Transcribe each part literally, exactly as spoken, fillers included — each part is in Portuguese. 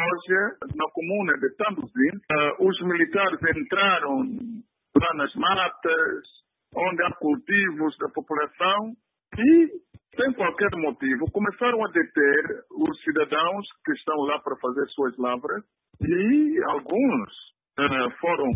Hoje, na comuna de Tambuzim, uh, os militares entraram lá nas matas, onde há cultivos da população, e, sem qualquer motivo, começaram a deter os cidadãos que estão lá para fazer suas lavras, e alguns uh, foram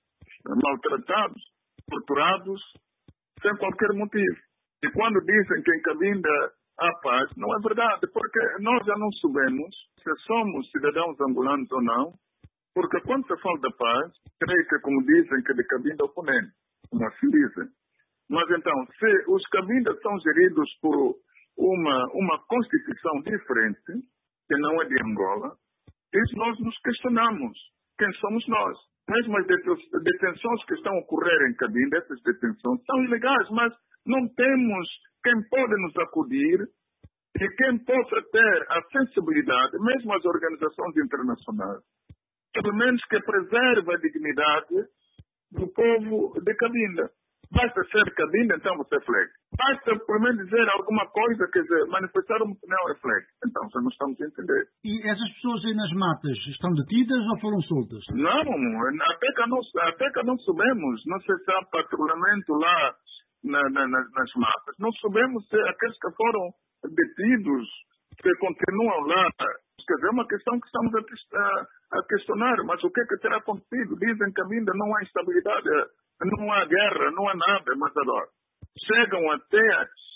maltratados, torturados, sem qualquer motivo. E quando dizem que em Cabinda há paz, não é verdade, porque nós já não sabemos se somos cidadãos angolanos ou não, porque quando se fala da paz, creio que, como dizem, que de Cabinda ao Ponente, como assim dizem. Mas então, se os Cabindas são geridos por uma, uma constituição diferente, que não é de Angola, isso nós nos questionamos. Quem somos nós? Mesmo as detenções que estão a ocorrer em Cabinda, essas detenções são ilegais, mas não temos quem pode nos acudir e quem possa ter a sensibilidade, mesmo as organizações internacionais, pelo menos que preserve a dignidade do povo de Cabinda. Basta ser Cabinda, então você é flag. Basta, pelo menos, dizer alguma coisa, quer dizer, manifestar uma opinião é flag. Então, já não estamos a entender. E essas pessoas aí nas matas estão detidas ou foram soltas? Não, até que não, até que não sabemos. Não sei se há patrulhamento lá na, na, nas matas. Não sabemos se aqueles que foram detidos, que continuam lá. Quer dizer, é uma questão que estamos a, a questionar. Mas o que é que terá acontecido? Dizem que ainda não há instabilidade, não há guerra, não há nada. Mas agora, chegam até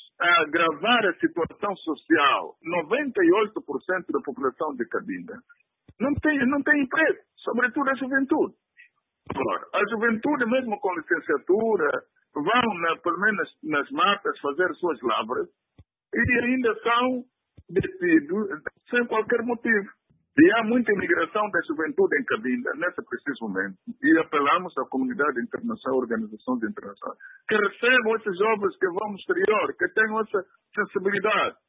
a agravar a situação social. noventa e oito por cento da população de Cabinda não tem, não tem emprego, sobretudo a juventude. Agora, a juventude, mesmo com licenciatura, vão, na, pelo menos nas matas, fazer suas lavras e ainda são detidos sem qualquer motivo. E há muita imigração da juventude em Cabinda, nesse preciso momento. E apelamos à comunidade internacional, organizações internacionais, que recebam esses jovens que vão no exterior, que tenham essa sensibilidade.